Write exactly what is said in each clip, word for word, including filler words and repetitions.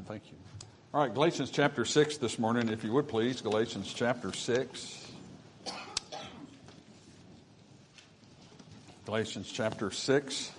Thank you. All right, Galatians chapter six this morning, if you would please. Galatians chapter six. Galatians chapter six.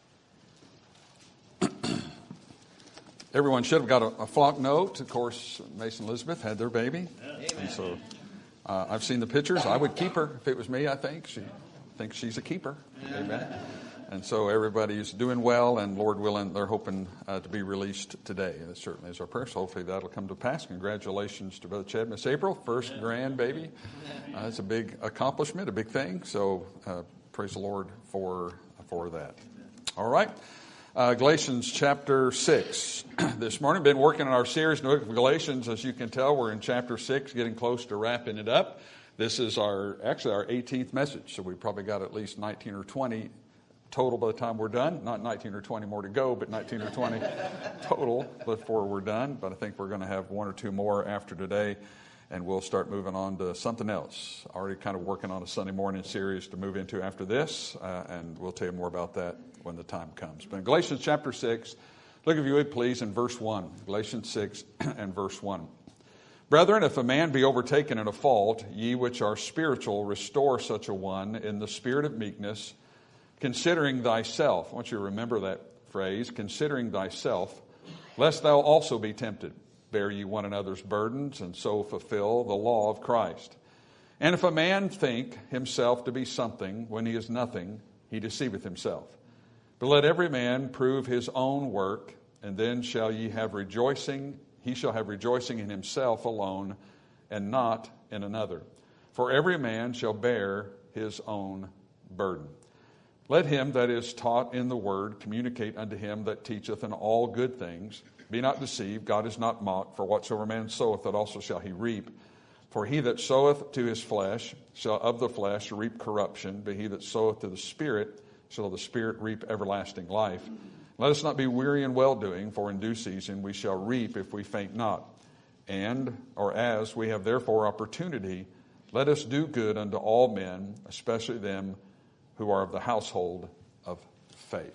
Everyone should have got a, a flock note. Of course, Mason and Elizabeth had their baby. Amen. And so uh, I've seen the pictures. I would keep her if it was me, I think. She thinks she's a keeper. Amen. And so everybody's doing well, and Lord willing, they're hoping uh, to be released today. That certainly is our prayer. So hopefully that'll come to pass. Congratulations to Brother Chad, Miss April, first grandbaby. Uh, it's a big accomplishment, a big thing. So uh, praise the Lord for for that. All right. Uh, Galatians chapter six. This morning, been working on our series in the book of Galatians. As you can tell, we're in chapter six, getting close to wrapping it up. This is our actually our eighteenth message, so we probably got at least nineteen or twenty total by the time we're done. Not nineteen or twenty more to go, but nineteen or twenty total before we're done. But I think we're going to have one or two more after today, and we'll start moving on to something else. Already kind of working on a Sunday morning series to move into after this, uh, and we'll tell you more about that when the time comes. But in Galatians chapter six, look if you would please in verse one. Galatians six and verse one. Brethren, if a man be overtaken in a fault, ye which are spiritual, restore such a one in the spirit of meekness, considering thyself. I want you to remember that phrase, considering thyself, lest thou also be tempted. Bear ye one another's burdens, and so fulfill the law of Christ. And if a man think himself to be something when he is nothing, he deceiveth himself. But let every man prove his own work, and then shall ye have rejoicing. He shall have rejoicing in himself alone, and not in another. For every man shall bear his own burden. Let him that is taught in the word communicate unto him that teacheth in all good things. Be not deceived, God is not mocked, for whatsoever man soweth, that also shall he reap. For he that soweth to his flesh shall of the flesh reap corruption, but he that soweth to the Spirit shall of the Spirit reap everlasting life. Let us not be weary in well-doing, for in due season we shall reap if we faint not. And, or as we have therefore opportunity, let us do good unto all men, especially them who are of the household of faith.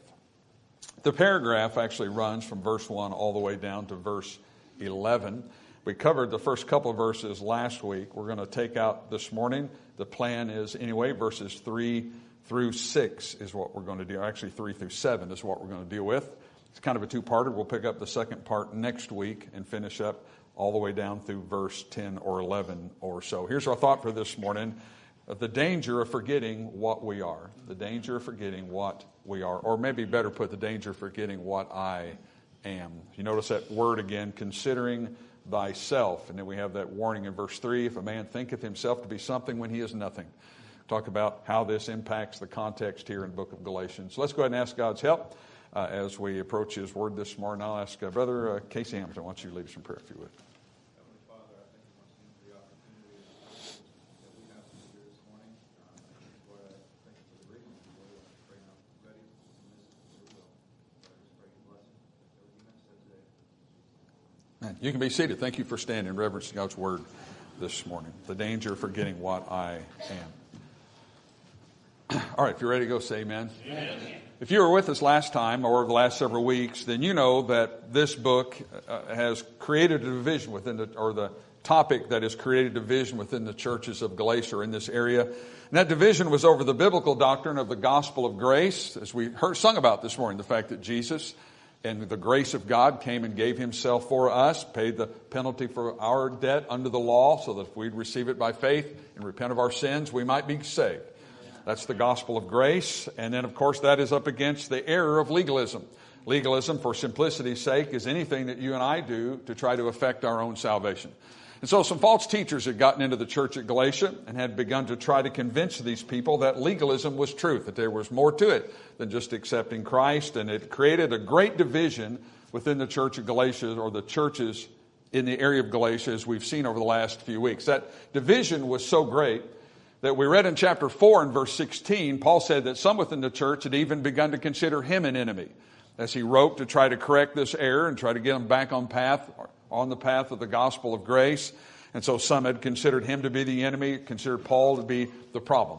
The paragraph actually runs from verse one all the way down to verse eleven. We covered the first couple of verses last week. We're going to take out this morning. The plan is, anyway, verses three through six is what we're going to do. Actually, three through seven is what we're going to deal with. It's kind of a two-parter. We'll pick up the second part next week and finish up all the way down through verse ten or eleven or so. Here's our thought for this morning. The danger of forgetting what we are. The danger of forgetting what we are. Or maybe better put, the danger of forgetting what I am. You notice that word again, considering thyself. And then we have that warning in verse three, if a man thinketh himself to be something when he is nothing. Talk about how this impacts the context here in the book of Galatians. So let's go ahead and ask God's help uh, as we approach his word this morning. I'll ask uh, Brother uh, Casey Hamilton, why don't you lead us in prayer if you would. You can be seated. Thank you for standing in reverence to God's word this morning. The danger of forgetting what I am. All right, if you're ready to go, say amen. Amen. If you were with us last time or the last several weeks, then you know that this book uh, has created a division within the, or the topic that has created division within the churches of Galatia in this area. And that division was over the biblical doctrine of the gospel of grace, as we heard sung about this morning, the fact that Jesus and the grace of God came and gave himself for us, paid the penalty for our debt under the law, so that if we'd receive it by faith and repent of our sins, we might be saved. That's the gospel of grace. And then, of course, that is up against the error of legalism. Legalism, for simplicity's sake, is anything that you and I do to try to affect our own salvation. And so some false teachers had gotten into the church at Galatia and had begun to try to convince these people that legalism was truth, that there was more to it than just accepting Christ. And it created a great division within the church of Galatia, or the churches in the area of Galatia, as we've seen over the last few weeks. That division was so great that we read in chapter four and verse sixteen, Paul said that some within the church had even begun to consider him an enemy, as he wrote to try to correct this error and try to get them back on path, on the path of the gospel of grace. And so some had considered him to be the enemy, considered Paul to be the problem.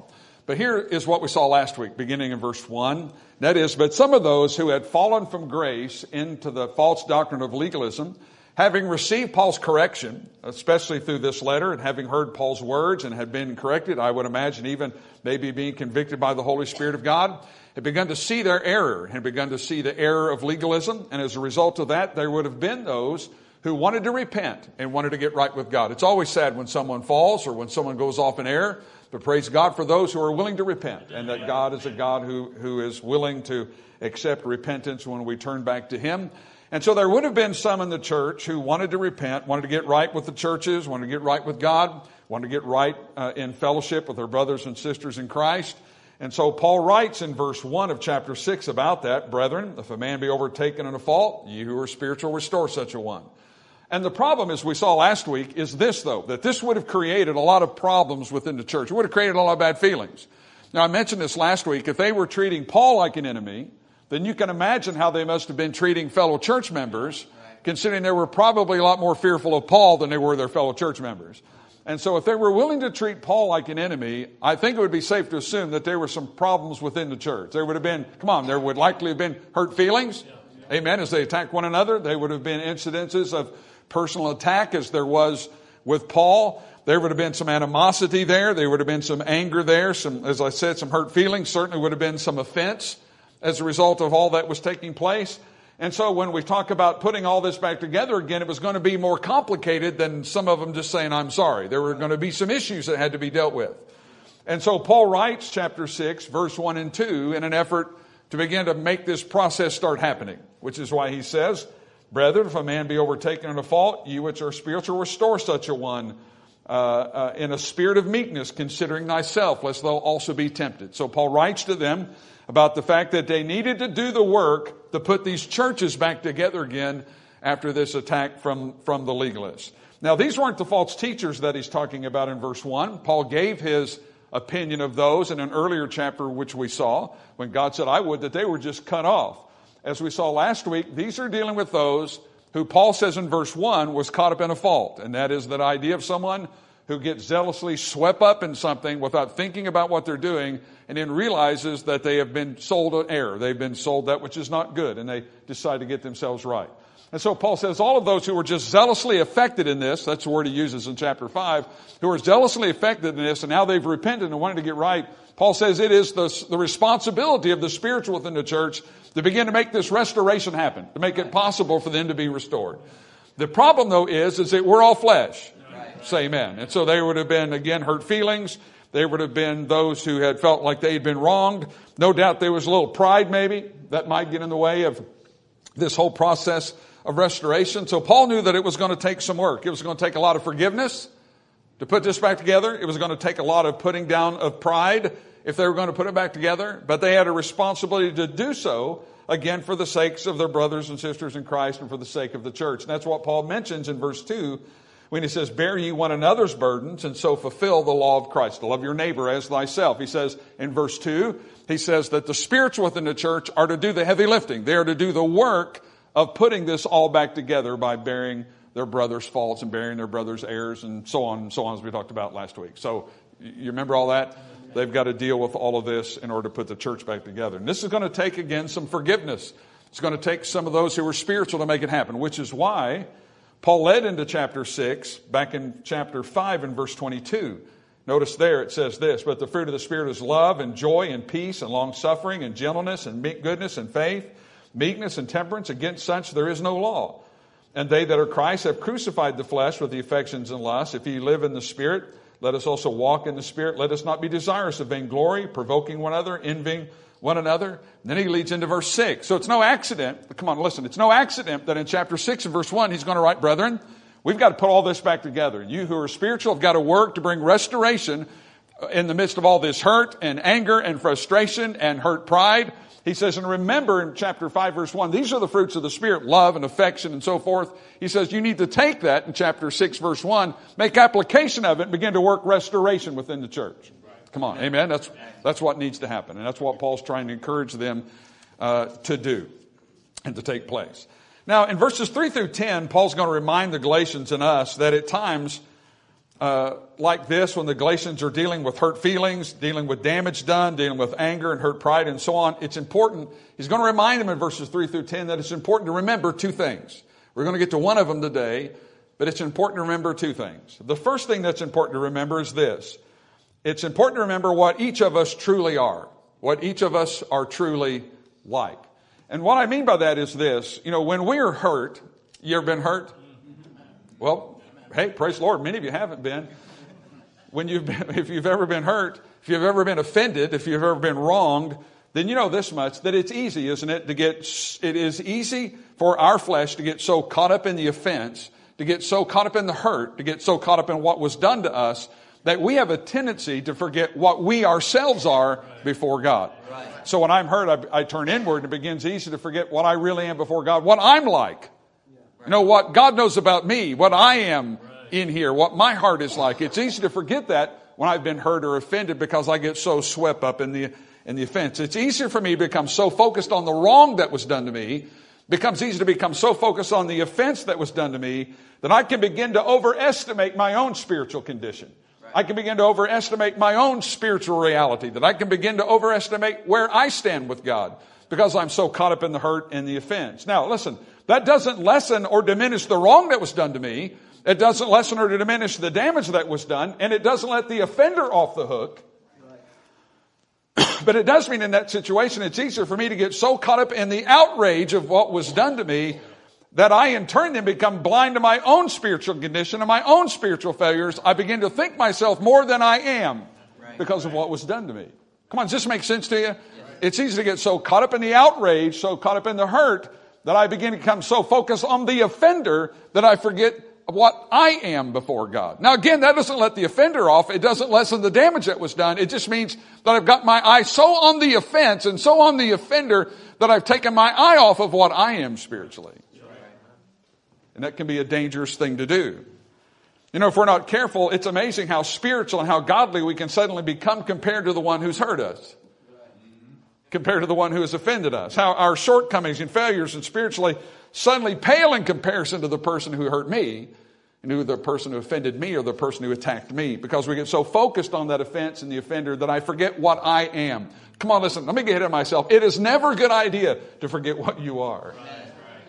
But here is what we saw last week, beginning in verse one. That is, but some of those who had fallen from grace into the false doctrine of legalism, having received Paul's correction, especially through this letter, and having heard Paul's words and had been corrected, I would imagine even maybe being convicted by the Holy Spirit of God, had begun to see their error, had begun to see the error of legalism. And as a result of that, there would have been those who wanted to repent and wanted to get right with God. It's always sad when someone falls or when someone goes off in error, but praise God for those who are willing to repent, and that God is a God who, who is willing to accept repentance when we turn back to Him. And so there would have been some in the church who wanted to repent, wanted to get right with the churches, wanted to get right with God, wanted to get right uh, in fellowship with their brothers and sisters in Christ. And so Paul writes in verse one of chapter six about that, brethren, if a man be overtaken in a fault, ye who are spiritual restore such a one. And the problem, as we saw last week, is this, though, that this would have created a lot of problems within the church. It would have created a lot of bad feelings. Now, I mentioned this last week. If they were treating Paul like an enemy, then you can imagine how they must have been treating fellow church members, considering they were probably a lot more fearful of Paul than they were their fellow church members. And so if they were willing to treat Paul like an enemy, I think it would be safe to assume that there were some problems within the church. There would have been, come on, there would likely have been hurt feelings. Amen. As they attacked one another, there would have been incidences of personal attack as there was with Paul. There would have been some animosity there. There would have been some anger there. Some, as I said, some hurt feelings. Certainly would have been some offense as a result of all that was taking place. And so when we talk about putting all this back together again, it was going to be more complicated than some of them just saying, I'm sorry. There were going to be some issues that had to be dealt with. And so Paul writes chapter six, verse one and two, in an effort to begin to make this process start happening, which is why he says, brethren, if a man be overtaken in a fault, you which are spiritual, restore such a one uh, uh, in a spirit of meekness, considering thyself, lest thou also be tempted. So Paul writes to them about the fact that they needed to do the work to put these churches back together again after this attack from, from the legalists. Now, these weren't the false teachers that he's talking about in verse one. Paul gave his opinion of those in an earlier chapter which we saw, when God said, I would that they were just cut off. As we saw last week, these are dealing with those who Paul says in verse one was caught up in a fault. And that is that idea of someone who gets zealously swept up in something without thinking about what they're doing, and then realizes that they have been sold an error. They've been sold that which is not good, and they decide to get themselves right. And so Paul says all of those who were just zealously affected in this, that's the word he uses in chapter five, who are zealously affected in this, and now they've repented and wanted to get right, Paul says it is the, the responsibility of the spiritual within the church to begin to make this restoration happen, to make it possible for them to be restored. The problem, though, is, is that we're all flesh. Say amen. And so there would have been, again, hurt feelings. There would have been those who had felt like they had been wronged. No doubt there was a little pride maybe that might get in the way of this whole process of restoration. So Paul knew that it was going to take some work. It was going to take a lot of forgiveness to put this back together. It was going to take a lot of putting down of pride if they were going to put it back together. But they had a responsibility to do so, again, for the sakes of their brothers and sisters in Christ and for the sake of the church. And that's what Paul mentions in verse two when he says, bear ye one another's burdens and so fulfill the law of Christ. To love your neighbor as thyself. He says in verse two, he says that the spiritual within the church are to do the heavy lifting. They are to do the work of putting this all back together by bearing their brother's faults and bearing their brother's errors and so on and so on, as we talked about last week. So you remember all that? They've got to deal with all of this in order to put the church back together. And this is going to take, again, some forgiveness. It's going to take some of those who are spiritual to make it happen, which is why Paul led into chapter six, back in chapter five and verse twenty-two. Notice there it says this, but the fruit of the Spirit is love and joy and peace and long-suffering and gentleness and goodness and faith, meekness and temperance. Against such there is no law. And they that are Christ have crucified the flesh with the affections and lusts. If ye live in the Spirit, let us also walk in the Spirit. Let us not be desirous of vainglory, provoking one another, envying one another. And then he leads into verse six. So it's no accident. Come on, listen. It's no accident that in chapter six and verse one, he's going to write, brethren, we've got to put all this back together. You who are spiritual have got to work to bring restoration in the midst of all this hurt and anger and frustration and hurt pride. He says, and remember in chapter five, verse one, these are the fruits of the Spirit, love and affection and so forth. He says, you need to take that in chapter six, verse one, make application of it and begin to work restoration within the church. Come on, amen. That's that's what needs to happen. And that's what Paul's trying to encourage them uh, to do and to take place. Now, in verses three through ten, Paul's going to remind the Galatians and us that at times uh, like this, when the Galatians are dealing with hurt feelings, dealing with damage done, dealing with anger and hurt pride and so on, it's important. He's going to remind them in verses three through ten that it's important to remember two things. We're going to get to one of them today, but it's important to remember two things. The first thing that's important to remember is this. It's important to remember what each of us truly are, what each of us are truly like. And what I mean by that is this. You know, when we're hurt, you ever been hurt? Well, hey, praise the Lord, many of you haven't been. When you've been, if you've ever been hurt, if you've ever been offended, if you've ever been wronged, then you know this much, that it's easy, isn't it, to get, it is easy for our flesh to get so caught up in the offense, to get so caught up in the hurt, to get so caught up in what was done to us, that we have a tendency to forget what we ourselves are before God. Right. So when I'm hurt, I, I turn inward, and it begins easy to forget what I really am before God, what I'm like. Yeah. Right. You know, what God knows about me, what I am right. in here, what my heart is like. It's easy to forget that when I've been hurt or offended because I get so swept up in the, in the offense. It's easier for me to become so focused on the wrong that was done to me. It becomes easy to become so focused on the offense that was done to me that I can begin to overestimate my own spiritual condition. I can begin to overestimate my own spiritual reality, that I can begin to overestimate where I stand with God because I'm so caught up in the hurt and the offense. Now, listen, that doesn't lessen or diminish the wrong that was done to me. It doesn't lessen or diminish the damage that was done, and it doesn't let the offender off the hook. But it does mean in that situation, it's easier for me to get so caught up in the outrage of what was done to me that I in turn then become blind to my own spiritual condition and my own spiritual failures. I begin to think myself more than I am because of what was done to me. Come on, does this make sense to you? It's easy to get so caught up in the outrage, so caught up in the hurt, that I begin to become so focused on the offender that I forget what I am before God. Now again, that doesn't let the offender off. It doesn't lessen the damage that was done. It just means that I've got my eye so on the offense and so on the offender that I've taken my eye off of what I am spiritually. And that can be a dangerous thing to do. You know, if we're not careful, it's amazing how spiritual and how godly we can suddenly become compared to the one who's hurt us. Compared to the one who has offended us. How our shortcomings and failures and spiritually suddenly pale in comparison to the person who hurt me, and who the person who offended me or the person who attacked me. Because we get so focused on that offense and the offender that I forget what I am. Come on, listen, let me get ahead of myself. It is never a good idea to forget what you are. Right.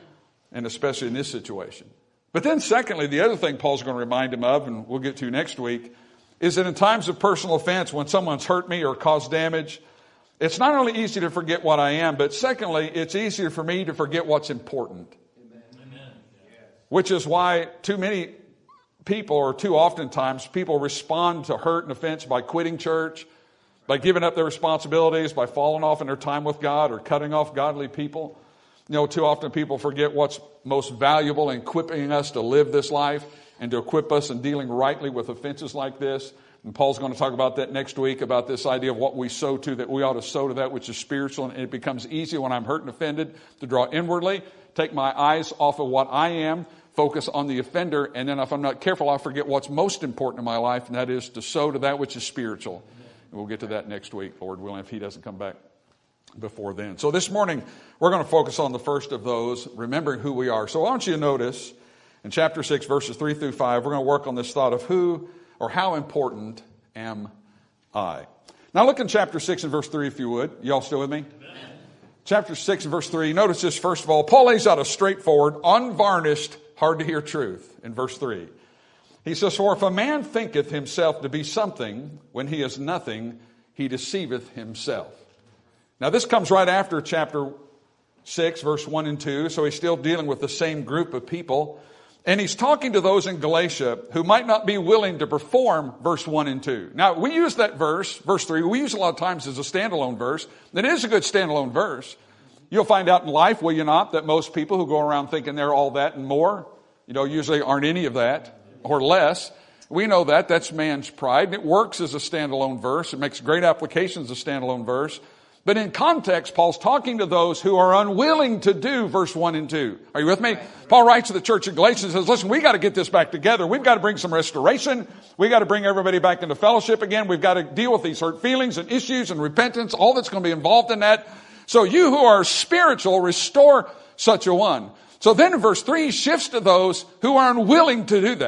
And especially in this situation. But then secondly, the other thing Paul's going to remind him of, and we'll get to next week, is that in times of personal offense, when someone's hurt me or caused damage, it's not only easy to forget what I am, but secondly, it's easier for me to forget what's important. Amen. Which is why too many people, or too often times, people respond to hurt and offense by quitting church, by giving up their responsibilities, by falling off in their time with God, or cutting off godly people. You know, too often people forget what's most valuable in equipping us to live this life and to equip us in dealing rightly with offenses like this. And Paul's going to talk about that next week, about this idea of what we sow to, that we ought to sow to that which is spiritual. And it becomes easy when I'm hurt and offended to draw inwardly, take my eyes off of what I am, focus on the offender, and then if I'm not careful, I'll forget what's most important in my life, and that is to sow to that which is spiritual. And we'll get to that next week, Lord willing, if he doesn't come back before then. So this morning, we're going to focus on the first of those, remembering who we are. So I want you to notice in chapter six, verses three through five, we're going to work on this thought of who or how important am I. Now look in chapter six and verse three, if you would. Y'all still with me? Amen. Chapter six and verse three. Notice this first of all. Paul lays out a straightforward, unvarnished, hard to hear truth in verse three. He says, for if a man thinketh himself to be something when he is nothing, he deceiveth himself. Now this comes right after chapter six, verse one and two. So he's still dealing with the same group of people. And he's talking to those in Galatia who might not be willing to perform verse one and two. Now we use that verse, verse three, we use a lot of times as a standalone verse. It is a good standalone verse. You'll find out in life, will you not, that most people who go around thinking they're all that and more, you know, usually aren't any of that or less. We know that. That's man's pride. It works as a standalone verse. It makes great applications as a standalone verse. But in context, Paul's talking to those who are unwilling to do verse one and two. Are you with me? Paul writes to the church of Galatia and says, listen, we got to get this back together. We've got to bring some restoration. We got to bring everybody back into fellowship again. We've got to deal with these hurt feelings and issues and repentance, all that's going to be involved in that. So you who are spiritual, restore such a one. So then in verse three, he shifts to those who are unwilling to do that.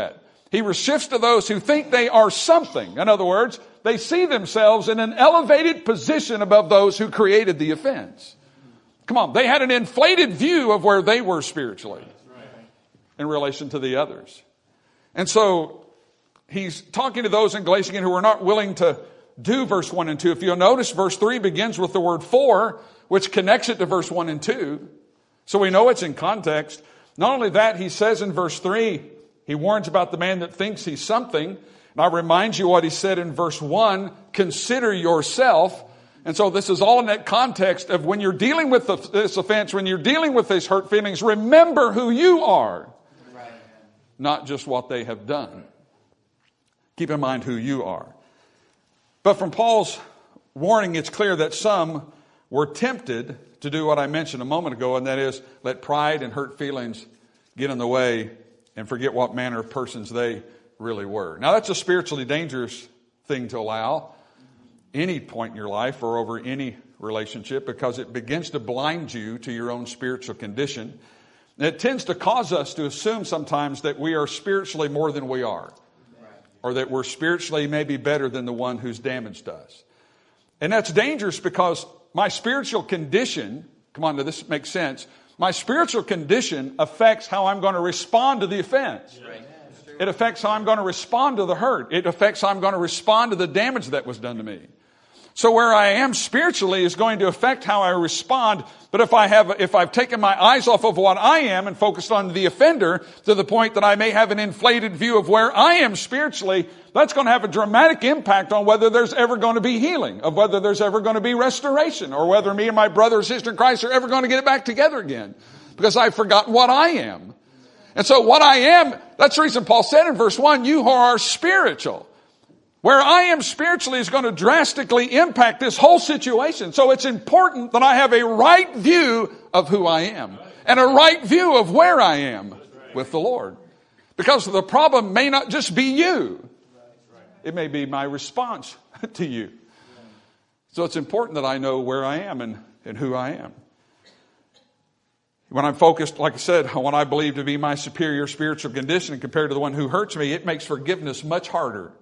He shifts to those who think they are something. In other words, they see themselves in an elevated position above those who created the offense. Come on, they had an inflated view of where they were spiritually in relation to the others. And so he's talking to those in Galatia who are not willing to do verse one and two. If you'll notice, verse three begins with the word for, which connects it to verse one and two. So we know it's in context. Not only that, he says in verse three, he warns about the man that thinks he's something. And I remind you what he said in verse one, consider yourself. And so this is all in that context of when you're dealing with this offense, when you're dealing with these hurt feelings, remember who you are, right, not just what they have done. Keep in mind who you are. But from Paul's warning, it's clear that some were tempted to do what I mentioned a moment ago, and that is let pride and hurt feelings get in the way and forget what manner of persons they really were. Now, that's a spiritually dangerous thing to allow any point in your life or over any relationship, because it begins to blind you to your own spiritual condition. And it tends to cause us to assume sometimes that we are spiritually more than we are, or that we're spiritually maybe better than the one who's damaged us. And that's dangerous because my spiritual condition, come on, now this makes sense, my spiritual condition affects how I'm going to respond to the offense. Right. It affects how I'm going to respond to the hurt. It affects how I'm going to respond to the damage that was done to me. So where I am spiritually is going to affect how I respond. But if I have, if I've taken my eyes off of what I am and focused on the offender to the point that I may have an inflated view of where I am spiritually, that's going to have a dramatic impact on whether there's ever going to be healing, of whether there's ever going to be restoration, or whether me and my brother or sister in Christ are ever going to get it back together again, because I've forgotten what I am. And so what I am, that's the reason Paul said in verse one, you who are spiritual. Where I am spiritually is going to drastically impact this whole situation. So it's important that I have a right view of who I am and a right view of where I am with the Lord. Because the problem may not just be you. It may be my response to you. So it's important that I know where I am and, and who I am. When I'm focused, like I said, on what I believe to be my superior spiritual condition compared to the one who hurts me, it makes forgiveness much harder.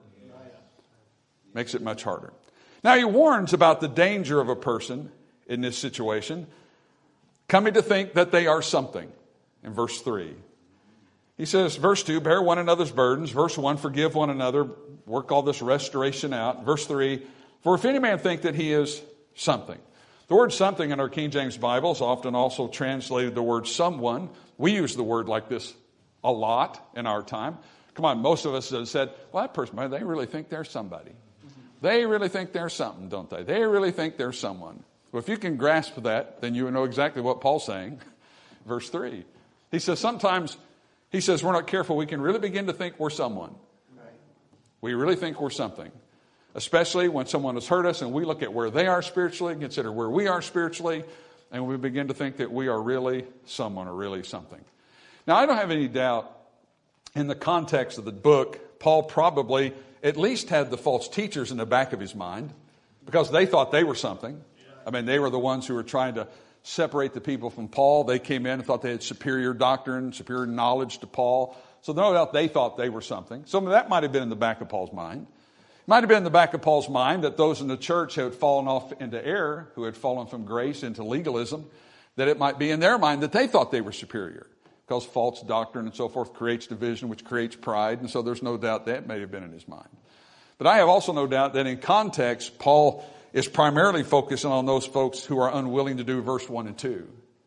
Makes it much harder. Now he warns about the danger of a person in this situation coming to think that they are something in verse three. He says, verse two, bear one another's burdens. Verse one, forgive one another. Work all this restoration out. Verse three, for if any man think that he is something. The word something in our King James Bible is often also translated the word someone. We use the word like this a lot in our time. Come on, most of us have said, well, that person, man, they really think they're somebody. They really think they're something, don't they? They really think they're someone. Well, if you can grasp that, then you know exactly what Paul's saying. Verse three. He says sometimes, he says, we're not careful. We can really begin to think we're someone. Right. We really think we're something. Especially when someone has hurt us and we look at where they are spiritually, consider where we are spiritually, and we begin to think that we are really someone or really something. Now, I don't have any doubt in the context of the book, Paul probably at least had the false teachers in the back of his mind, because they thought they were something. I mean, they were the ones who were trying to separate the people from Paul. They came in and thought they had superior doctrine, superior knowledge to Paul. So no doubt they thought they were something. Some of that might have been in the back of Paul's mind. It might have been in the back of Paul's mind that those in the church who had fallen off into error, who had fallen from grace into legalism, that it might be in their mind that they thought they were superior. Because false doctrine and so forth creates division, which creates pride. And so there's no doubt that may have been in his mind. But I have also no doubt that in context, Paul is primarily focusing on those folks who are unwilling to do verse one and two.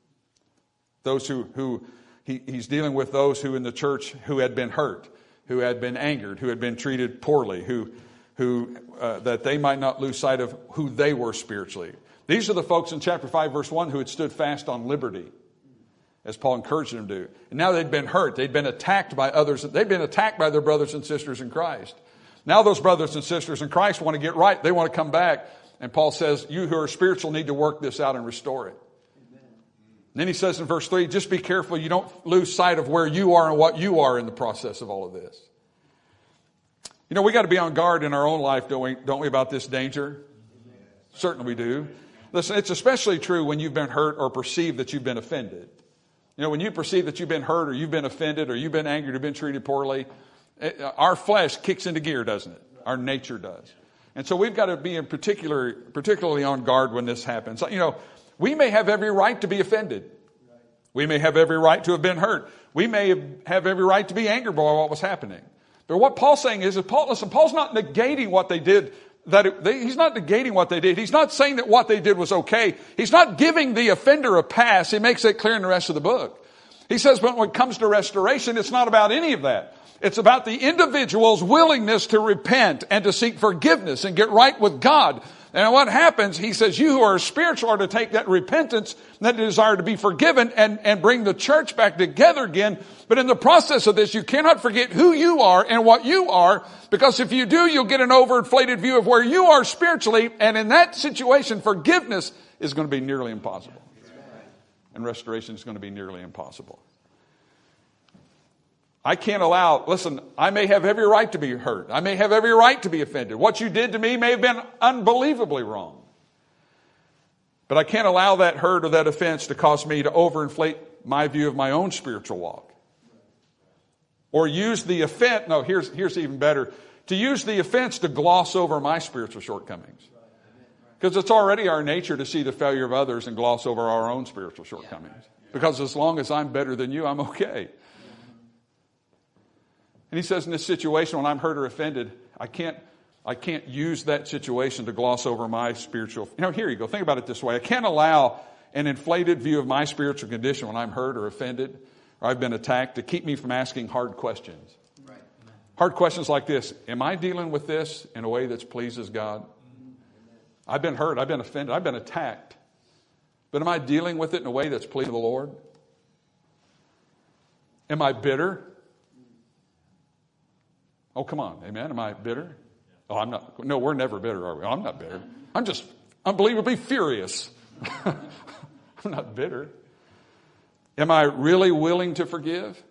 Those who, who he, he's dealing with those who in the church who had been hurt, who had been angered, who had been treated poorly, who, who uh, that they might not lose sight of who they were spiritually. These are the folks in chapter five, verse one, who had stood fast on liberty, as Paul encouraged them to do. And now they'd been hurt. They'd been attacked by others. They'd been attacked by their brothers and sisters in Christ. Now those brothers and sisters in Christ want to get right. They want to come back. And Paul says, you who are spiritual need to work this out and restore it. Amen. Then he says in verse three, just be careful you don't lose sight of where you are and what you are in the process of all of this. You know, we got to be on guard in our own life, don't we, don't we, about this danger? Amen. Certainly we do. Listen, it's especially true when you've been hurt or perceive that you've been offended. You know, when you perceive that you've been hurt or you've been offended or you've been angered or been treated poorly, It, our flesh kicks into gear, doesn't it? Our nature does. And so we've got to be in particular, particularly on guard when this happens. You know, we may have every right to be offended. We may have every right to have been hurt. We may have every right to be angry by what was happening. But what Paul's saying is, that Paul, listen, Paul's not negating what they did. That it, they, he's not negating what they did. He's not saying that what they did was okay. He's not giving the offender a pass. He makes that clear in the rest of the book. He says, but when it comes to restoration, it's not about any of that. It's about the individual's willingness to repent and to seek forgiveness and get right with God. And what happens, he says, you who are spiritual are to take that repentance, that desire to be forgiven, and, and bring the church back together again. But in the process of this, you cannot forget who you are and what you are, because if you do, you'll get an overinflated view of where you are spiritually. And in that situation, forgiveness is going to be nearly impossible. And restoration is going to be nearly impossible. I can't allow, listen, I may have every right to be hurt. I may have every right to be offended. What you did to me may have been unbelievably wrong. But I can't allow that hurt or that offense to cause me to overinflate my view of my own spiritual walk. Or use the offense, no, here's, here's even better, to use the offense to gloss over my spiritual shortcomings. Because it's already our nature to see the failure of others and gloss over our own spiritual shortcomings. Because as long as I'm better than you, I'm okay. And he says in this situation, when I'm hurt or offended, I can't, I can't use that situation to gloss over my spiritual. You know, here you go. Think about it this way. I can't allow an inflated view of my spiritual condition when I'm hurt or offended or I've been attacked to keep me from asking hard questions. Right. Hard questions like this. Am I dealing with this in a way that pleases God? I've been hurt. I've been offended. I've been attacked. But am I dealing with it in a way that's pleasing to the Lord? Am I bitter? Oh, come on. Amen. Am I bitter? Oh, I'm not. No, we're never bitter, are we? Oh, I'm not bitter. I'm just unbelievably furious. I'm not bitter. Am I really willing to forgive?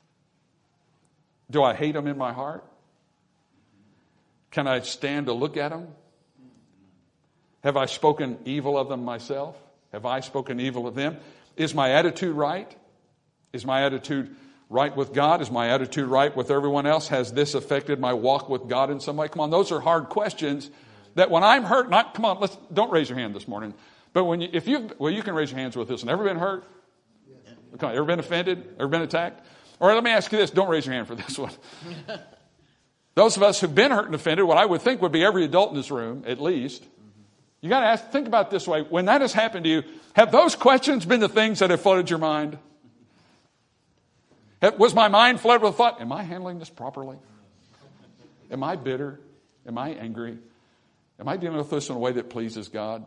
Do I hate them in my heart? Can I stand to look at them? Have I spoken evil of them myself? Have I spoken evil of them? Is my attitude right? Is my attitude right with God? Is my attitude right with everyone else? Has this affected my walk with God in some way? Come on, those are hard questions that when I'm hurt, not, come on, let's, don't raise your hand this morning. But when you, if you, well, you can raise your hands with this. And ever been hurt? Come on, ever been offended? Ever been attacked? All right, let me ask you this. Don't raise your hand for this one. Those of us who've been hurt and offended, what I would think would be every adult in this room, at least. You got to ask, think about it this way. When that has happened to you, have those questions been the things that have flooded your mind? Was my mind flooded with thought, am I handling this properly? Am I bitter? Am I angry? Am I dealing with this in a way that pleases God?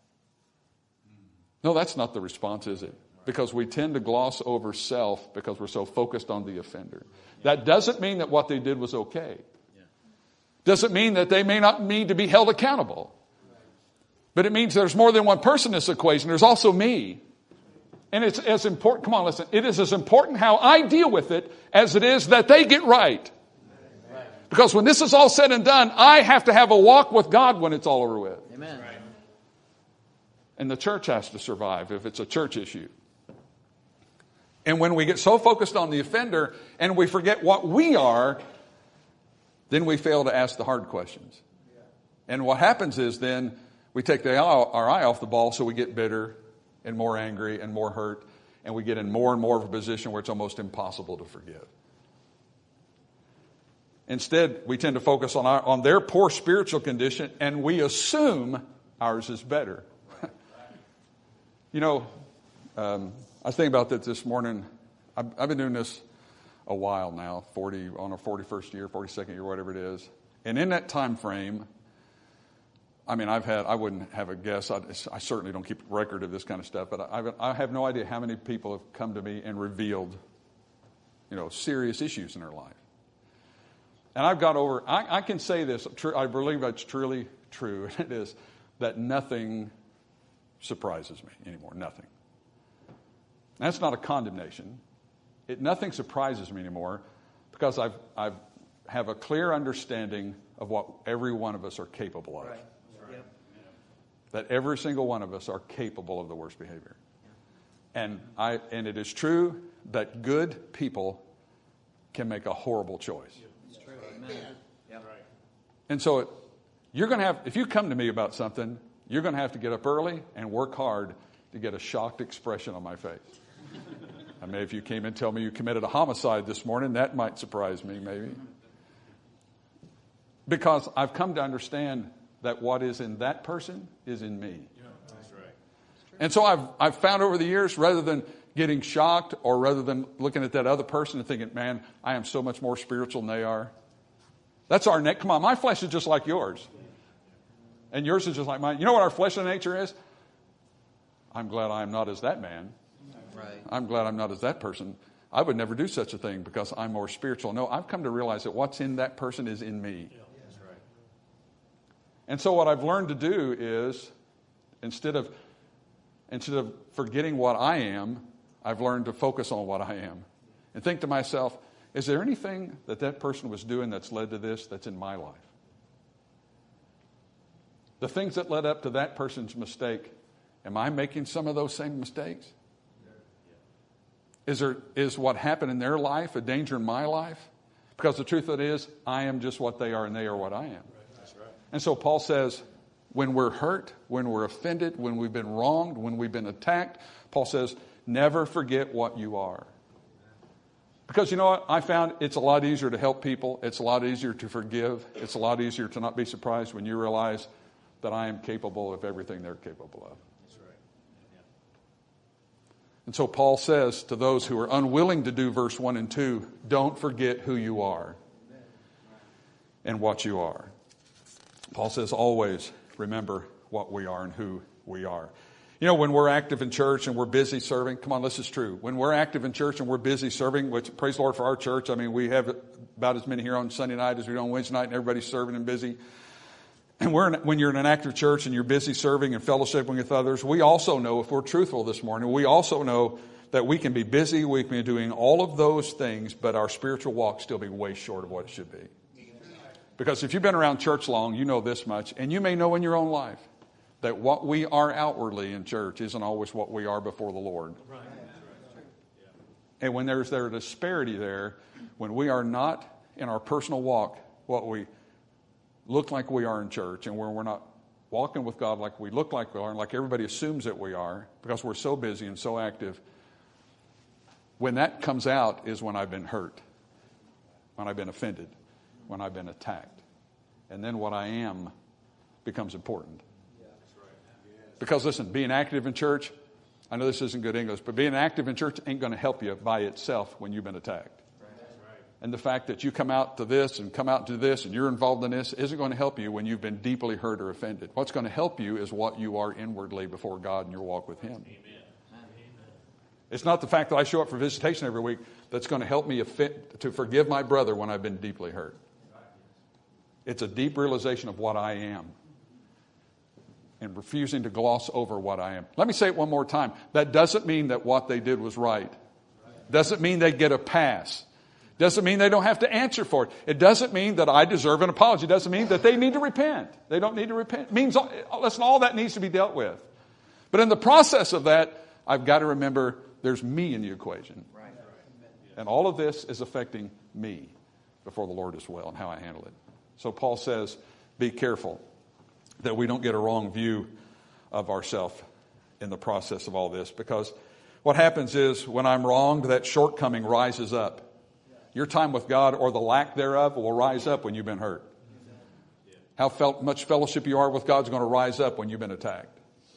No, that's not the response, is it? Because we tend to gloss over self because we're so focused on the offender. That doesn't mean that what they did was okay. Doesn't mean that they may not need to be held accountable. But it means there's more than one person in this equation. There's also me. And it's as important, come on, listen, it is as important how I deal with it as it is that they get right. Because when this is all said and done, I have to have a walk with God when it's all over with. Amen. And the church has to survive if it's a church issue. And when we get so focused on the offender and we forget what we are, then we fail to ask the hard questions. And what happens is then we take the, our eye off the ball, so we get bitter and more angry and more hurt, and we get in more and more of a position where it's almost impossible to forgive. Instead, we tend to focus on, our, on their poor spiritual condition, and we assume ours is better. You know, um, I was thinking about that this morning. I've, I've been doing this a while now, forty on our forty-first year, forty-second year, whatever it is. And in that time frame, I mean, I've had, I wouldn't have a guess. I, I certainly don't keep a record of this kind of stuff, but I, I have no idea how many people have come to me and revealed, you know, serious issues in their life. And I've got over, I, I can say this, I believe that's truly true, and it is that nothing surprises me anymore, nothing. That's not a condemnation. It, nothing surprises me anymore because I've, I've have a clear understanding of what every one of us are capable of. Right. Yep. That every single one of us are capable of the worst behavior. And I and it is true that good people can make a horrible choice. Amen. Yep. And so it, you're going to have, if you come to me about something, you're going to have to get up early and work hard to get a shocked expression on my face. I mean, if you came and tell me you committed a homicide this morning, that might surprise me, maybe. Because I've come to understand that what is in that person is in me. Yeah, that's right. And so I've I've found over the years, rather than getting shocked or rather than looking at that other person and thinking, man, I am so much more spiritual than they are. That's our neck. Come on, my flesh is just like yours. And yours is just like mine. You know what our fleshly nature is? I'm glad I'm not as that man. Right. I'm glad I'm not as that person. I would never do such a thing because I'm more spiritual. No, I've come to realize that what's in that person is in me. Yeah, that's right. And so what I've learned to do is, instead of instead of forgetting what I am, I've learned to focus on what I am. And think to myself, is there anything that that person was doing that's led to this that's in my life? The things that led up to that person's mistake, am I making some of those same mistakes? Is there is what happened in their life a danger in my life? Because the truth of it is, I am just what they are and they are what I am. That's right. And so Paul says, when we're hurt, when we're offended, when we've been wronged, when we've been attacked, Paul says, never forget what you are. Because you know what? I found it's a lot easier to help people. It's a lot easier to forgive. It's a lot easier to not be surprised when you realize that I am capable of everything they're capable of. That's right. Yeah. And so Paul says to those who are unwilling to do verse one and two, don't forget who you are and what you are. Paul says, always remember what we are and who we are. You know, when we're active in church and we're busy serving, come on, this is true. When we're active in church and we're busy serving, which, praise the Lord for our church, I mean, we have about as many here on Sunday night as we do on Wednesday night, and everybody's serving and busy. And we're in, when you're in an active church and you're busy serving and fellowshipping with others, we also know, if we're truthful this morning, we also know that we can be busy, we can be doing all of those things, but our spiritual walk still be way short of what it should be. Because if you've been around church long, you know this much, and you may know in your own life that what we are outwardly in church isn't always what we are before the Lord. Right. And when there's there a disparity there, when we are not in our personal walk what we look like we are in church, and where we're not walking with God like we look like we are, and like everybody assumes that we are, because we're so busy and so active, when that comes out is when I've been hurt, when I've been offended, when I've been attacked. And then what I am becomes important. Because listen, being active in church, I know this isn't good English, but being active in church ain't going to help you by itself when you've been attacked. And the fact that you come out to this and come out to this and you're involved in this isn't going to help you when you've been deeply hurt or offended. What's going to help you is what you are inwardly before God in your walk with Him. Amen. It's not the fact that I show up for visitation every week that's going to help me to forgive my brother when I've been deeply hurt. It's a deep realization of what I am and refusing to gloss over what I am. Let me say it one more time. That doesn't mean that what they did was right. Doesn't mean they get a pass. Doesn't mean they don't have to answer for it. It doesn't mean that I deserve an apology. It doesn't mean that they need to repent. They don't need to repent. It means, listen, all that needs to be dealt with. But in the process of that, I've got to remember there's me in the equation. And all of this is affecting me before the Lord as well and how I handle it. So Paul says, be careful that we don't get a wrong view of ourselves in the process of all this. Because what happens is when I'm wronged, that shortcoming rises up. Your time with God, or the lack thereof, will rise up when you've been hurt. How felt, much fellowship you are with God is going to rise up when you've been attacked.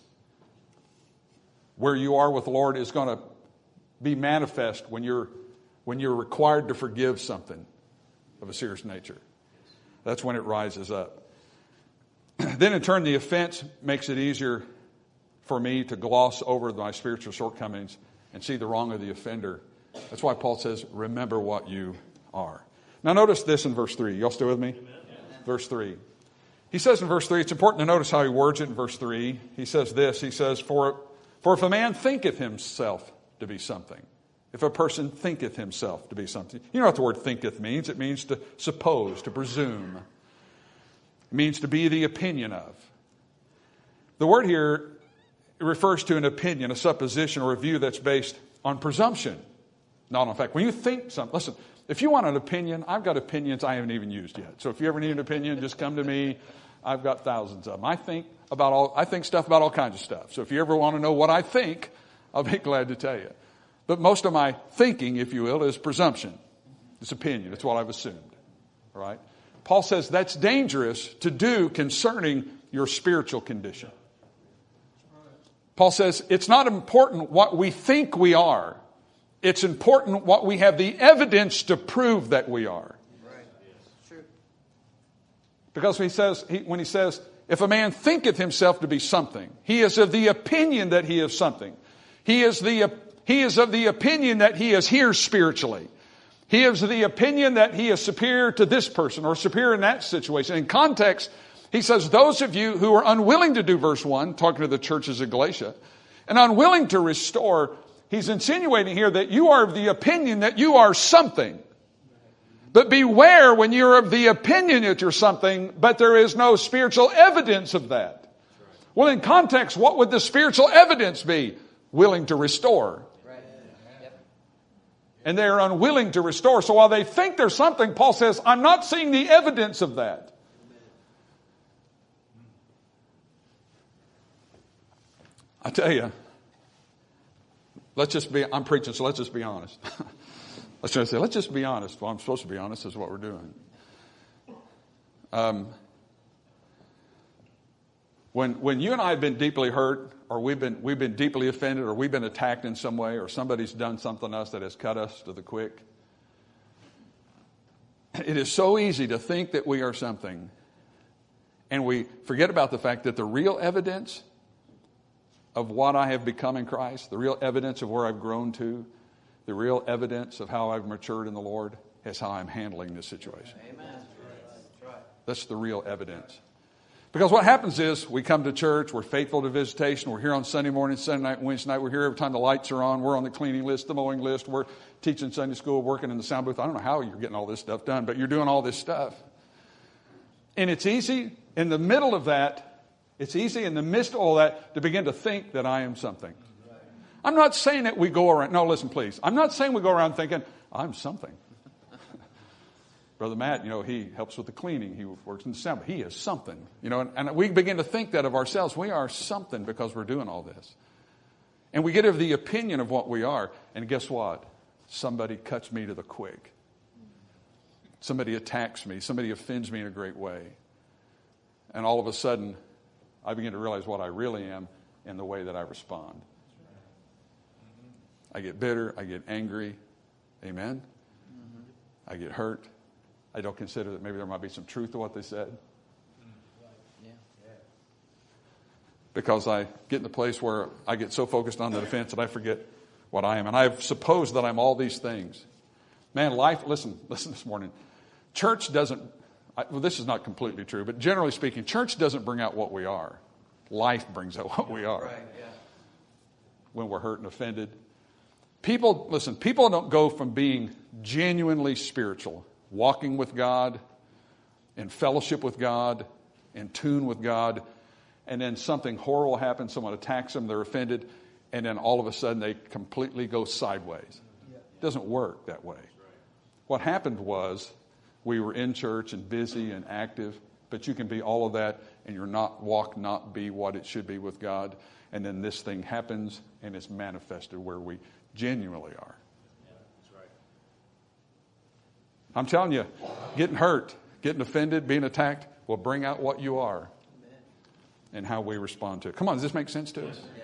Where you are with the Lord is going to be manifest when you're when you're required to forgive something of a serious nature. That's when it rises up. Then in turn, the offense makes it easier for me to gloss over my spiritual shortcomings and see the wrong of the offender. That's why Paul says, remember what you are. Now notice this in verse three. Y'all still with me? Amen. Verse three. He says in verse three, it's important to notice how he words it in verse three. He says this, he says, For, for if a man thinketh himself to be something, if a person thinketh himself to be something. You know what the word thinketh means. It means to suppose, to presume. It means to be the opinion of. The word here refers to an opinion, a supposition, or a view that's based on presumption. Not on fact. When you think something, listen, If you want an opinion, I've got opinions I haven't even used yet. So if you ever need an opinion, just come to me. I've got thousands of them. I think about all, I think stuff about all kinds of stuff. So if you ever want to know what I think, I'll be glad to tell you. But most of my thinking, if you will, is presumption. It's opinion. It's what I've assumed. All right? Paul says that's dangerous to do concerning your spiritual condition. Paul says it's not important what we think we are. It's important what we have the evidence to prove that we are. Because he says, he, when he says, if a man thinketh himself to be something, he is of the opinion that he is something. He is the he is of the opinion that he is here spiritually. He is of the opinion that he is superior to this person or superior in that situation. In context, he says, those of you who are unwilling to do verse one, talking to the churches of Galatia, and unwilling to restore, he's insinuating here that you are of the opinion that you are something. But beware when you're of the opinion that you're something, but there is no spiritual evidence of that. Well, in context, what would the spiritual evidence be? Willing to restore. And they're unwilling to restore. So while they think there's something, Paul says, I'm not seeing the evidence of that. I tell you, let's just be, I'm preaching, so let's just be honest. Let's try to say, let's just be honest. Well, I'm supposed to be honest. This is what we're doing. Um, when when you and I have been deeply hurt, or we've been we've been deeply offended, or we've been attacked in some way, or somebody's done something to us that has cut us to the quick, it is so easy to think that we are something, and we forget about the fact that the real evidence of what I have become in Christ, the real evidence of where I've grown to, the real evidence of how I've matured in the Lord is how I'm handling this situation. Amen. That's the real evidence. Because what happens is we come to church, we're faithful to visitation, we're here on Sunday morning, Sunday night, Wednesday night, we're here every time the lights are on, we're on the cleaning list, the mowing list, we're teaching Sunday school, working in the sound booth. I don't know how you're getting all this stuff done, but you're doing all this stuff. And it's easy in the middle of that, it's easy in the midst of all that to begin to think that I am something. I'm not saying that we go around, no, listen, please. I'm not saying we go around thinking, I'm something. Brother Matt, you know, he helps with the cleaning. He works in the sound, but he is something. You know, and, and we begin to think that of ourselves. We are something because we're doing all this. And we get of the opinion of what we are. And guess what? Somebody cuts me to the quick. Somebody attacks me. Somebody offends me in a great way. And all of a sudden, I begin to realize what I really am in the way that I respond. I get bitter. I get angry. Amen? Mm-hmm. I get hurt. I don't consider that maybe there might be some truth to what they said. Yeah. Because I get in the place where I get so focused on the defense that I forget what I am. And I've supposed that I'm all these things. Man, life, listen, listen this morning. Church doesn't, I, well, this is not completely true, but generally speaking, church doesn't bring out what we are. Life brings out what we are. Right, yeah. When we're hurt and offended. People, listen, people don't go from being genuinely spiritual, walking with God, in fellowship with God, in tune with God, and then something horrible happens, someone attacks them, they're offended, and then all of a sudden they completely go sideways. It doesn't work that way. What happened was we were in church and busy and active, but you can be all of that and you're not walk, not be what it should be with God, and then this thing happens and it's manifested where we genuinely are. Yeah, that's right. I'm telling you, getting hurt, getting offended, being attacked will bring out what you are. Amen. And how we respond to it. Come on, does this make sense to us? Yeah.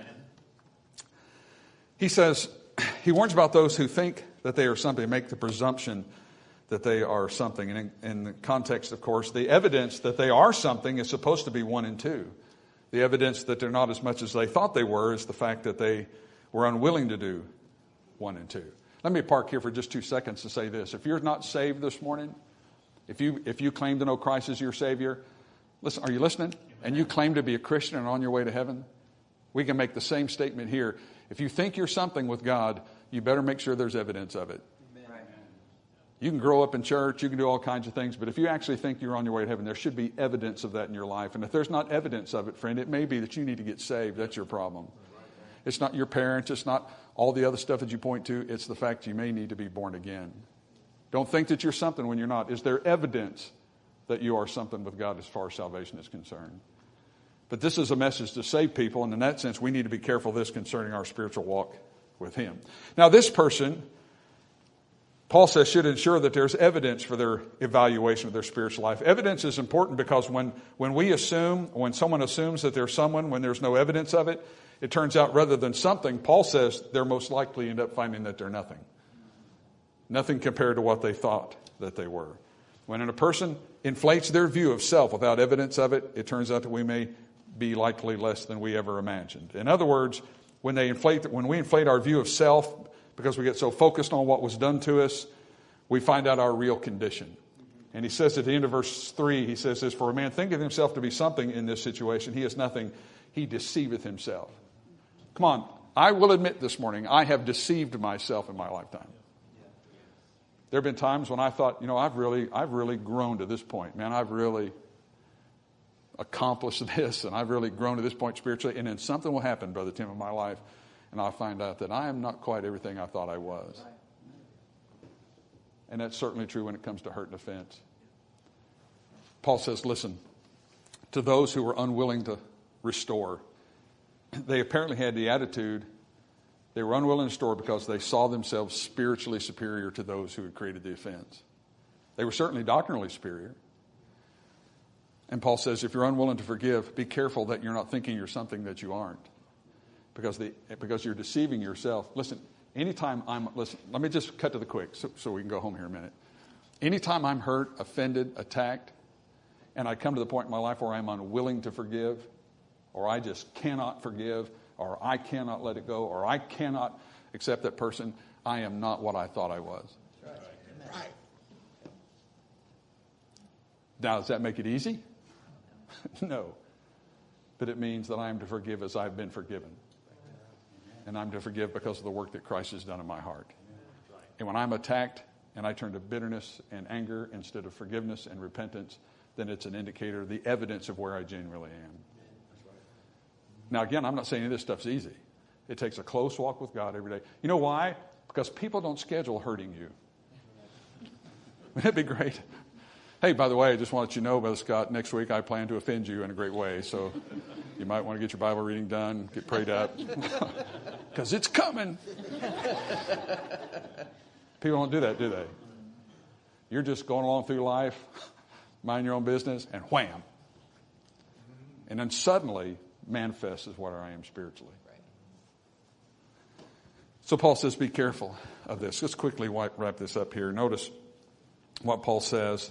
He says, he warns about those who think that they are something, make the presumption that they are something. And in, in the context, of course, the evidence that they are something is supposed to be one and two. The evidence that they're not as much as they thought they were is the fact that they were unwilling to do one and two. Let me park here for just two seconds to say this. If you're not saved this morning, if you if you claim to know Christ as your Savior, listen, are you listening? And you claim to be a Christian and on your way to heaven, we can make the same statement here. If you think you're something with God, you better make sure there's evidence of it. Amen. You can grow up in church, you can do all kinds of things, but if you actually think you're on your way to heaven, there should be evidence of that in your life. And if there's not evidence of it, friend, it may be that you need to get saved. That's your problem. It's not your parents. It's not all the other stuff that you point to. It's the fact you may need to be born again. Don't think that you're something when you're not. Is there evidence that you are something with God as far as salvation is concerned? But this is a message to save people, and in that sense, we need to be careful of this concerning our spiritual walk with Him. Now, this person, Paul says, should ensure that there's evidence for their evaluation of their spiritual life. Evidence is important because when, when we assume, when someone assumes that there's someone, when there's no evidence of it, it turns out rather than something, Paul says they're most likely end up finding that they're nothing. Nothing compared to what they thought that they were. When a person inflates their view of self without evidence of it, it turns out that we may be likely less than we ever imagined. In other words, when they inflate, when we inflate our view of self because we get so focused on what was done to us, we find out our real condition. And he says at the end of verse three, he says this, for a man thinketh himself to be something in this situation, he is nothing, he deceiveth himself. Come on, I will admit this morning, I have deceived myself in my lifetime. There have been times when I thought, you know, I've really, I've really grown to this point. Man, I've really accomplished this, and I've really grown to this point spiritually. And then something will happen, Brother Tim, in my life, and I'll find out that I am not quite everything I thought I was. And that's certainly true when it comes to hurt and offense. Paul says, listen, to those who were unwilling to restore, they apparently had the attitude, they were unwilling to restore because they saw themselves spiritually superior to those who had created the offense. They were certainly doctrinally superior. And Paul says, if you're unwilling to forgive, be careful that you're not thinking you're something that you aren't. Because the because you're deceiving yourself. Listen, anytime I'm, listen, let me just cut to the quick so, so we can go home here a minute. Anytime I'm hurt, offended, attacked, and I come to the point in my life where I'm unwilling to forgive, or I just cannot forgive, or I cannot let it go, or I cannot accept that person, I am not what I thought I was. Right. Now, does that make it easy? No. But it means that I am to forgive as I've been forgiven. And I'm to forgive because of the work that Christ has done in my heart. And when I'm attacked and I turn to bitterness and anger instead of forgiveness and repentance, then it's an indicator, the evidence of where I genuinely am. Now, again, I'm not saying any of this stuff's easy. It takes a close walk with God every day. You know why? Because people don't schedule hurting you. Wouldn't it be great? Hey, by the way, I just want to let you know, Brother Scott, next week I plan to offend you in a great way. So you might want to get your Bible reading done, get prayed up, because it's coming. People don't do that, do they? You're just going along through life, mind your own business, and wham. And then suddenly manifests as what I am spiritually. So Paul says, be careful of this. Let's quickly wrap this up here. Notice what Paul says.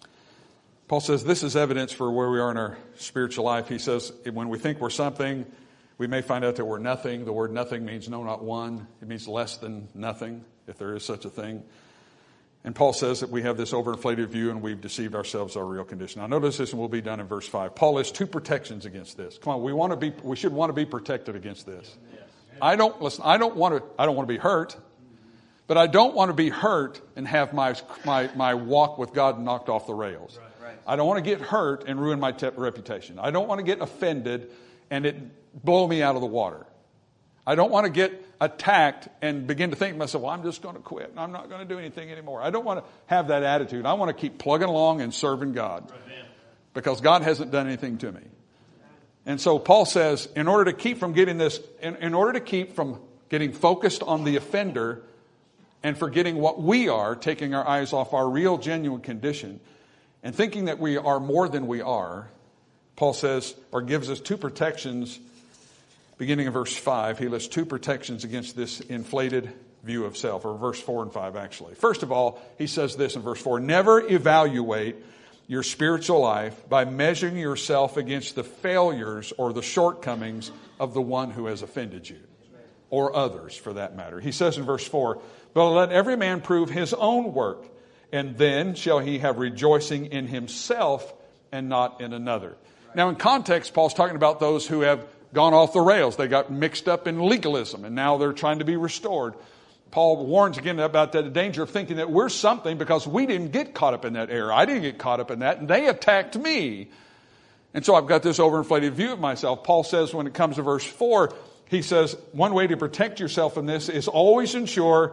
Paul says this is evidence for where we are in our spiritual life. He says when we think we're something, we may find out that we're nothing. The word nothing means no, not one. It means less than nothing, if there is such a thing. And Paul says that we have this overinflated view and we've deceived ourselves our real condition. Now notice this, and we'll be done in verse five. Paul has two protections against this. Come on, we want to be, we should want to be protected against this. I don't listen. I don't want to. I don't want to be hurt, but I don't want to be hurt and have my my my walk with God knocked off the rails. Right, right. I don't want to get hurt and ruin my te- reputation. I don't want to get offended and it blow me out of the water. I don't want to get attacked and begin to think to myself, well, I'm just going to quit. I'm not going to do anything anymore. I don't want to have that attitude. I want to keep plugging along and serving God because God hasn't done anything to me. And so Paul says, in order to keep from getting this, in, in order to keep from getting focused on the offender and forgetting what we are, taking our eyes off our real, genuine condition, and thinking that we are more than we are, Paul says, or gives us two protections, beginning in verse five. He lists two protections against this inflated view of self, or verse four and five, actually. First of all, he says this in verse four, never evaluate your spiritual life by measuring yourself against the failures or the shortcomings of the one who has offended you, or others for that matter. He says in verse four, but let every man prove his own work, and then shall he have rejoicing in himself and not in another. Now in context, Paul's talking about those who have gone off the rails. They got mixed up in legalism, and now they're trying to be restored. Paul warns again about the danger of thinking that we're something because we didn't get caught up in that error. I didn't get caught up in that, and they attacked me. And so I've got this overinflated view of myself. Paul says when it comes to verse four, he says, one way to protect yourself from this is always ensure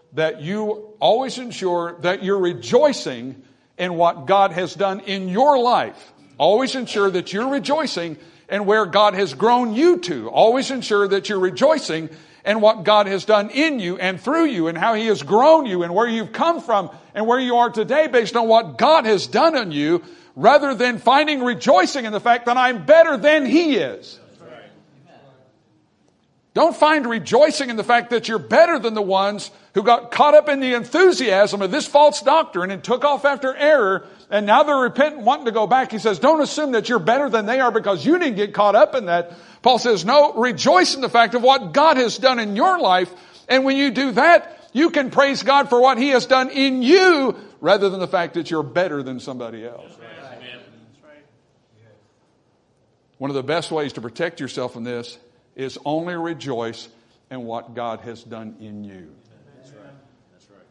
that you always ensure that you're rejoicing in what God has done in your life. Always ensure that you're rejoicing in where God has grown you to. Always ensure that you're rejoicing in what God has done in you and through you and how He has grown you and where you've come from and where you are today based on what God has done in you, rather than finding rejoicing in the fact that I'm better than He is. Don't find rejoicing in the fact that you're better than the ones who got caught up in the enthusiasm of this false doctrine and took off after error, and now they're repentant, wanting to go back. He says, don't assume that you're better than they are because you didn't get caught up in that. Paul says, no, rejoice in the fact of what God has done in your life. And when you do that, you can praise God for what He has done in you rather than the fact that you're better than somebody else. One of the best ways to protect yourself from this is only rejoice in what God has done in you. That's right. That's right.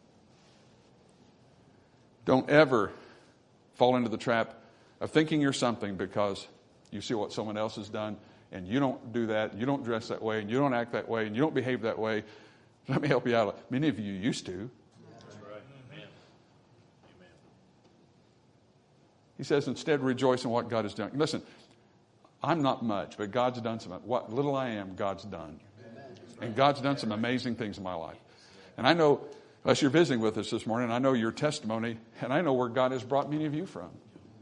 Don't ever fall into the trap of thinking you're something because you see what someone else has done and you don't do that, you don't dress that way, and you don't act that way, and you don't behave that way. Let me help you out. Many of you used to. That's right. Amen. Amen. He says, instead, rejoice in what God has done. Listen, I'm not much, but God's done some. What little I am, God's done. And God's done some amazing things in my life. And I know, unless you're visiting with us this morning, I know your testimony, and I know where God has brought many of you from.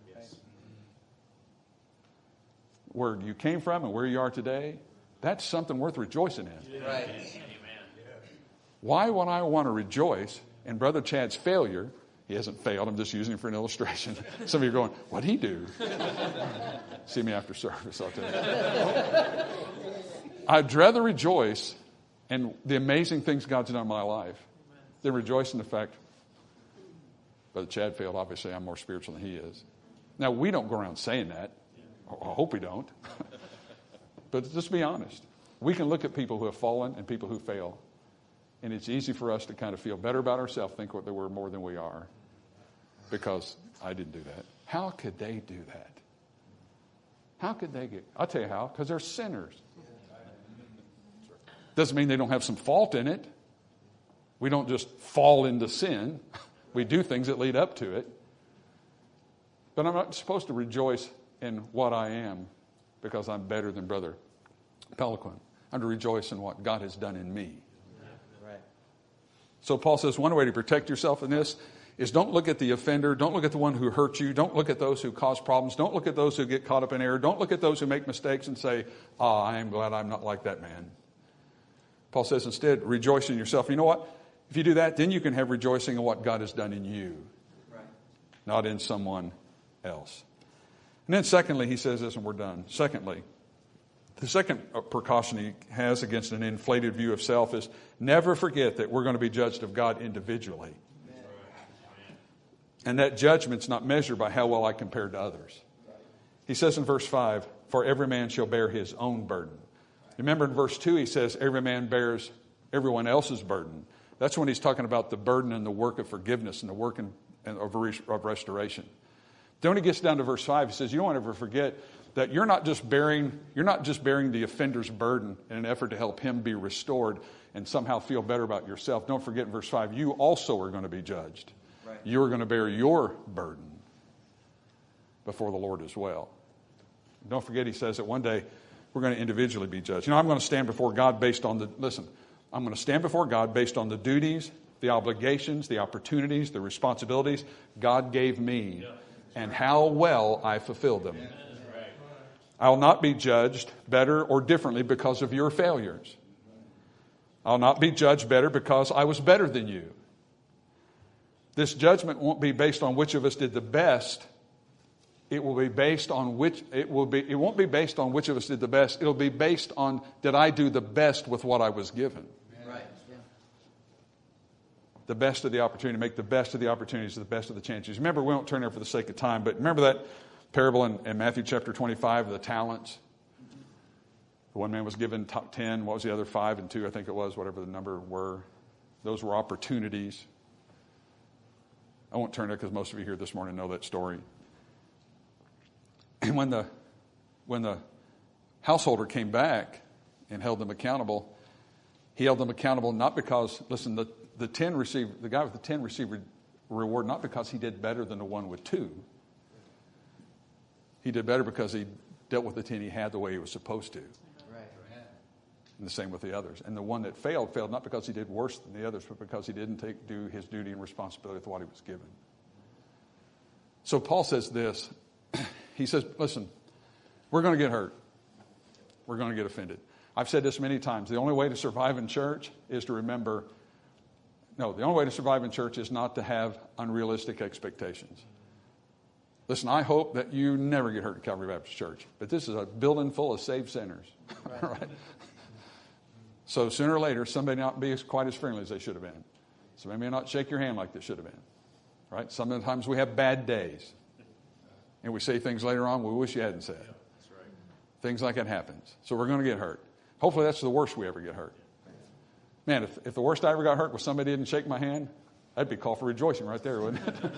Where you came from and where you are today, that's something worth rejoicing in. Right. Why would I want to rejoice in Brother Chad's failure? He hasn't failed. I'm just using him for an illustration. Some of you are going, what'd he do? See me after service, I'll tell you. I'd rather rejoice in the amazing things God's done in my life than rejoice in the fact, Brother Chad failed. Obviously, I'm more spiritual than he is. Now, we don't go around saying that. I hope we don't. But just be honest. We can look at people who have fallen and people who fail. And it's easy for us to kind of feel better about ourselves, think what they were more than we are. Because I didn't do that. How could they do that? How could they get... I'll tell you how. Because they're sinners. Doesn't mean they don't have some fault in it. We don't just fall into sin. We do things that lead up to it. But I'm not supposed to rejoice in what I am because I'm better than Brother Pelican. I'm to rejoice in what God has done in me. Right. So Paul says one way to protect yourself in this is don't look at the offender. Don't look at the one who hurt you. Don't look at those who cause problems. Don't look at those who get caught up in error. Don't look at those who make mistakes and say, ah, I am glad I'm not like that man. Paul says instead, rejoice in yourself. You know what? If you do that, then you can have rejoicing in what God has done in you, Right. not in someone else. And then secondly, he says this and we're done. Secondly, the second precaution he has against an inflated view of self is never forget that we're going to be judged of God individually. And that judgment's not measured by how well I compare to others. He says in verse five, for every man shall bear his own burden. Remember in verse two, he says every man bears everyone else's burden. That's when he's talking about the burden and the work of forgiveness and the work in, of, of restoration. Then when he gets down to verse five, he says, you don't want to ever forget that you're not just bearing, you're not just bearing the offender's burden in an effort to help him be restored and somehow feel better about yourself. Don't forget in verse five, you also are going to be judged. Right. You're going to bear your burden before the Lord as well. Don't forget, he says that one day we're going to individually be judged. You know, I'm going to stand before God based on the, listen, I'm going to stand before God based on the duties, the obligations, the opportunities, the responsibilities God gave me and how well I fulfilled them. I'll not be judged better or differently because of your failures. I'll not be judged better because I was better than you. This judgment won't be based on which of us did the best. It will be based on which it will be. It won't be based on which of us did the best. It'll be based on did I do the best with what I was given. Right. Yeah. The best of the opportunity, make the best of the opportunities, the best of the chances. Remember, we won't turn there for the sake of time, but remember that parable in, in Matthew chapter twenty-five of the talents. The one man was given top ten. What was the other? Five and two, I think it was, whatever the number were. Those were opportunities. I won't turn there because most of you here this morning know that story. And when the when the householder came back and held them accountable, he held them accountable not because, listen, the, the ten received, the guy with the ten received re- reward not because he did better than the one with two. He did better because he dealt with the ten he had the way he was supposed to. Right. And the same with the others. And the one that failed, failed not because he did worse than the others, but because he didn't take, do his duty and responsibility with what he was given. So Paul says this. He says, listen, we're going to get hurt. We're going to get offended. I've said this many times. The only way to survive in church is to remember, no, the only way to survive in church is not to have unrealistic expectations. Listen, I hope that you never get hurt in Calvary Baptist Church, but this is a building full of saved sinners. Right. Right? So sooner or later, somebody not be quite as friendly as they should have been. Somebody may not shake your hand like they should have been. Right? Sometimes we have bad days. And we say things later on we wish you hadn't said. That's right. Things like that happens. So we're going to get hurt. Hopefully that's the worst we ever get hurt. Man, if, if the worst I ever got hurt was somebody didn't shake my hand, that'd be call for rejoicing right there, wouldn't it?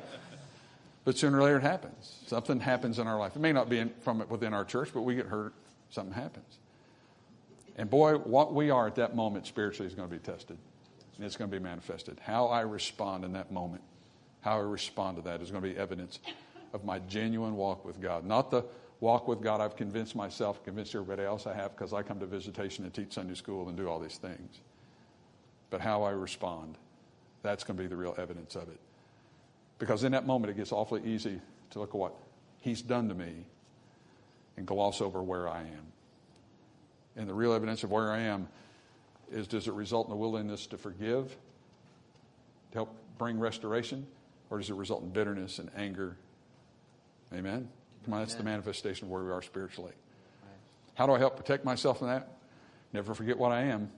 But sooner or later it happens. Something happens in our life. It may not be in, from within our church, but we get hurt. Something happens. And boy, what we are at that moment spiritually is going to be tested. And it's going to be manifested. How I respond in that moment, how I respond to that is going to be evidence of my genuine walk with God. Not the walk with God I've convinced myself, convinced everybody else I have because I come to visitation and teach Sunday school and do all these things. But how I respond, that's going to be the real evidence of it. Because in that moment, it gets awfully easy to look at what He's done to me and gloss over where I am. And the real evidence of where I am is, does it result in a willingness to forgive, to help bring restoration, or does it result in bitterness and anger? Amen? Come on, that's the manifestation of where we are spiritually. How do I help protect myself from that? Never forget what I am.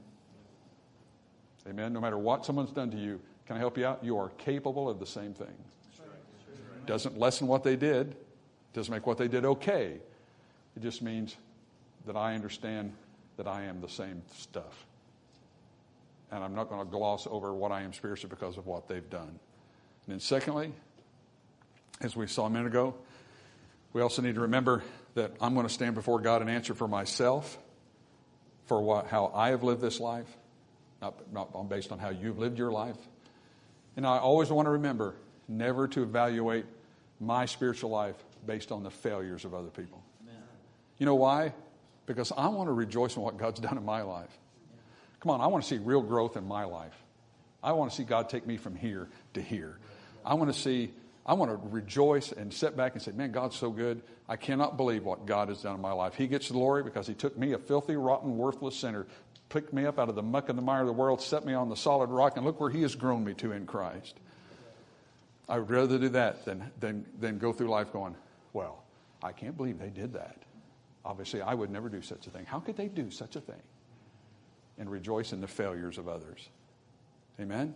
Amen? No matter what someone's done to you, can I help you out? You are capable of the same thing. Doesn't lessen what they did. Doesn't make what they did okay. It just means that I understand that I am the same stuff. And I'm not going to gloss over what I am spiritually because of what they've done. And then secondly, as we saw a minute ago, we also need to remember that I'm going to stand before God and answer for myself, for what, how I have lived this life, not, not based on how you've lived your life. And I always want to remember never to evaluate my spiritual life based on the failures of other people. Amen. You know why? Because I want to rejoice in what God's done in my life. Come on, I want to see real growth in my life. I want to see God take me from here to here. I want to see, I want to rejoice and sit back and say, man, God's so good. I cannot believe what God has done in my life. He gets the glory because He took me, a filthy, rotten, worthless sinner, picked me up out of the muck and the mire of the world, set me on the solid rock, and look where He has grown me to in Christ. I would rather do that than, than, than go through life going, well, I can't believe they did that. Obviously, I would never do such a thing. How could they do such a thing? And rejoice in the failures of others. Amen?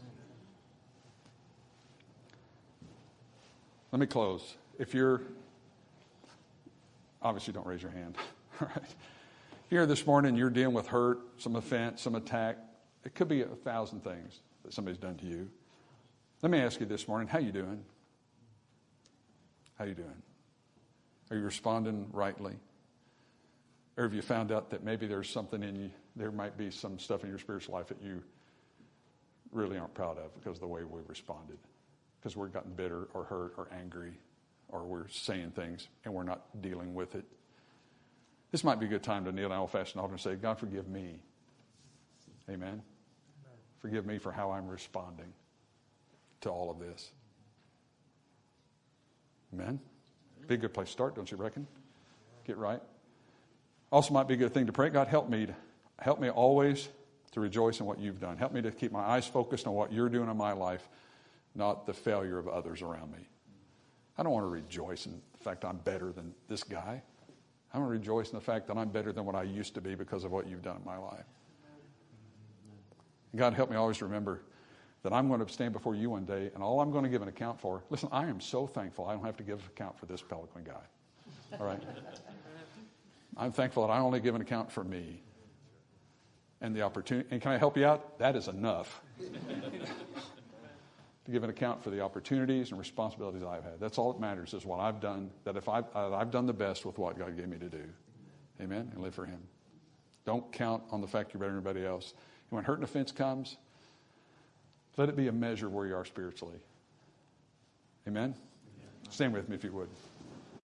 Let me close. If you're, obviously don't raise your hand. All right. Here this morning, you're dealing with hurt, some offense, some attack. It could be a thousand things that somebody's done to you. Let me ask you this morning, how you doing? How you doing? Are you responding rightly? Or have you found out that maybe there's something in you, there might be some stuff in your spiritual life that you really aren't proud of because of the way we've responded? Because we've gotten bitter or hurt or angry, or we're saying things and we're not dealing with it. This might be a good time to kneel down old-fashioned altar and say, God, forgive me. Amen? Amen. Forgive me for how I'm responding to all of this. Amen? Be a good place to start, don't you reckon? Get right. Also might be a good thing to pray. God, help me to, help me always to rejoice in what you've done. Help me to keep my eyes focused on what you're doing in my life, not the failure of others around me. I don't want to rejoice in the fact I'm better than this guy. I want to rejoice in the fact that I'm better than what I used to be because of what you've done in my life. God, help me always remember that I'm going to stand before you one day, and all I'm going to give an account for, listen, I am so thankful I don't have to give an account for this Pelican guy. All right? I'm thankful that I only give an account for me. And the opportunity, and can I help you out? That is enough. To give an account for the opportunities and responsibilities I've had. That's all that matters, is what I've done, that if I've, I've done the best with what God gave me to do. Amen? And live for Him. Don't count on the fact you're better than everybody else. And when hurt and offense comes, Let it be a measure where you are spiritually. Amen? Stand with me if you would.